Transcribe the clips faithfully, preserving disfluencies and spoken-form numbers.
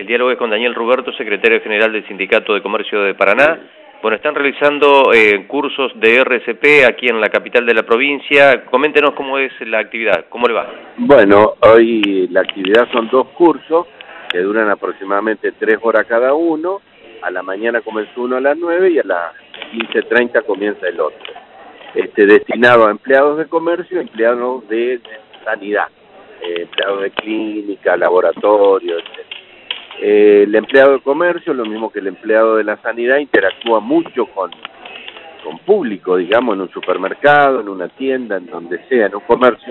diálogo es con Daniel Ruberto, secretario general del Sindicato de Comercio de Paraná. Bueno, están realizando eh, cursos de R C P aquí en la capital de la provincia. Coméntenos cómo es la actividad, cómo le va. Bueno, hoy la actividad son dos cursos que duran aproximadamente tres horas cada uno. A la mañana comenzó uno a las nueve y a las quince treinta comienza el otro. Este, destinado a empleados de comercio, empleados de sanidad, eh, empleados de clínica, laboratorio, etcétera. Eh, el empleado de comercio, lo mismo que el empleado de la sanidad, interactúa mucho con, con público, digamos, en un supermercado, en una tienda, en donde sea, en un comercio,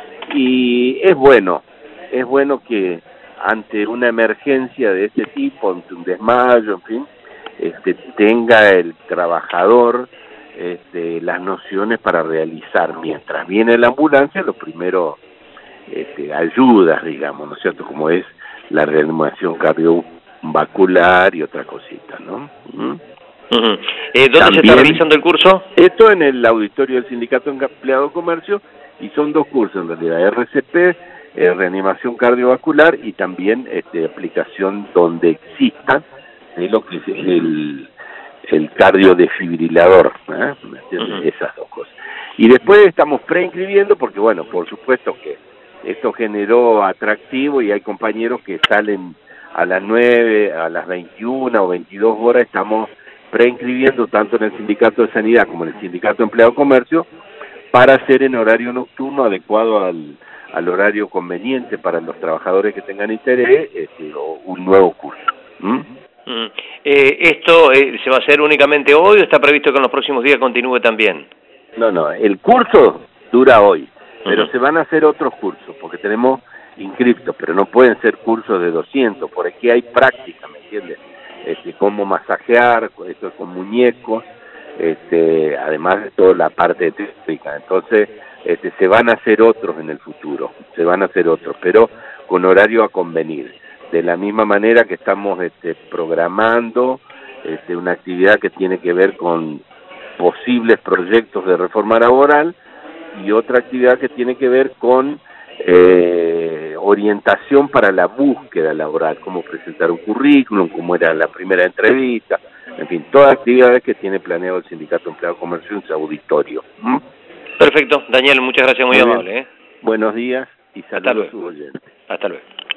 y es bueno, es bueno que ante una emergencia de este tipo, ante un desmayo, en fin, este, tenga el trabajador este, las nociones para realizar, mientras viene la ambulancia, lo primero, este, ayudas, digamos, ¿no es cierto?, como es la reanimación cardiovascular y otra cosita, ¿no? ¿Mm? Uh-huh. eh, ¿Dónde También, se está realizando el curso? Esto en el auditorio del Sindicato de Empleado de Comercio, y son dos cursos en realidad, R C P, eh, reanimación cardiovascular, y también este, aplicación donde exista de lo que es el, el cardiodesfibrilador, ¿eh? Uh-huh. Esas dos cosas. Y después estamos preinscribiendo, porque bueno, por supuesto que esto generó atractivo y hay compañeros que salen a las nueve, a las veintiuna o veintidós horas, estamos preinscribiendo tanto en el Sindicato de Sanidad como en el Sindicato de Empleado de Comercio para hacer en horario nocturno adecuado al, al horario conveniente para los trabajadores que tengan interés, este, o un nuevo curso. ¿Mm? Mm. Eh, ¿Esto eh, se va a hacer únicamente hoy o está previsto que en los próximos días continúe también? No, no, el curso dura hoy. Pero Uh-huh. se van a hacer otros cursos, porque tenemos inscriptos, pero no pueden ser cursos de doscientos, por aquí hay práctica, ¿me entiendes? Este, cómo masajear, esto con muñecos, este, además de toda la parte técnica. Entonces, este, se van a hacer otros en el futuro, se van a hacer otros, pero con horario a convenir. De la misma manera que estamos este, programando este, una actividad que tiene que ver con posibles proyectos de reforma laboral, y otra actividad que tiene que ver con eh, orientación para la búsqueda laboral, cómo presentar un currículum, cómo era la primera entrevista, en fin, todas actividades que tiene planeado el Sindicato de Empleado de Comercio en su auditorio. ¿Mm? Perfecto, Daniel, muchas gracias, muy, muy amable. ¿eh? Buenos días y saludos a sus oyentes. Hasta luego.